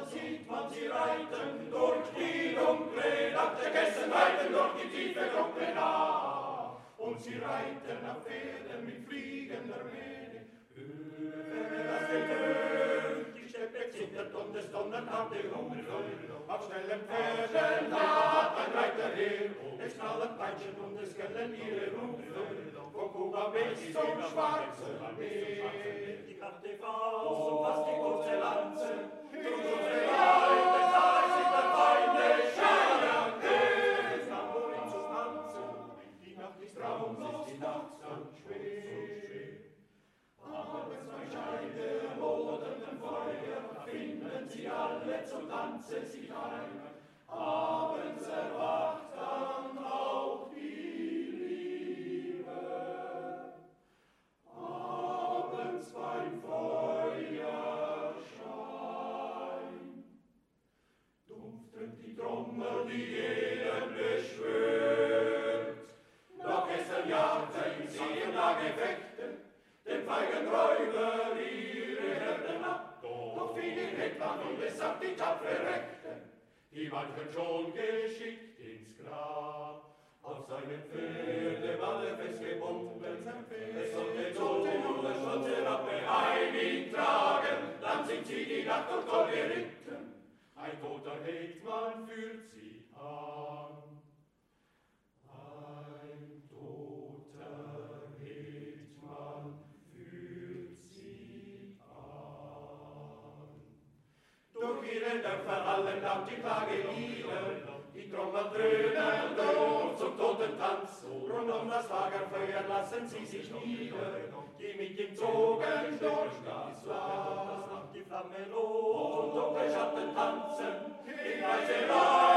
sieht man sie reiten, durch die dunkle Nacht der Gäste reiten, durch die tiefe Gruppe nah. Und sie reiten auf Pferden mit fliegender Mähne, über das Gewöhn. Die Steppe zittert und es donnert hart die Rumpel. Auf schnellen Pferden hat ein Reiter her, es knallen Peitschen und es gellen ihre Rufe. Von Kuba bis zum Schwarzen Meer. Die Karte Faust und fast die kurze Lanze, durch unsere Leute sind der Feinde Scheiern. Es kam wohin zu tanzen, die Nacht ist traumlos, die Nacht so schwer. Abends bei Scheide, lodendem Feuer, finden sie alle zum Tanze sich ein. Abends erwacht dann auch die Liebe. Abends beim Feuerschein dumpfen die Trommel, die jeder beschwört. Doch gestern jagten sie im Gefechten den feigen Räuber ihre Herden ab. Doch fiel ihr Heckmann und es sagt die tapfere Rechten, die manchen schon geschickt ins Grab. Auf seinem Pferde war er festgebunden, es sollte nur der stolze Rappe ein ihn tragen, dann sind sie die Nacht durch Gold geritten, ein toter Hetman führt sie an. Ein toter Hetman führt sie an. Durch ihre Dörfer hallen laut die Klagelieder, die Trommel dröhnen durch zum Totentanz. Rund um das Lagerfeuer lassen sie sich nieder, die mit ihm zogen durch das Land. Die Flamme los und dunkle Schatten tanzen, in Reiserei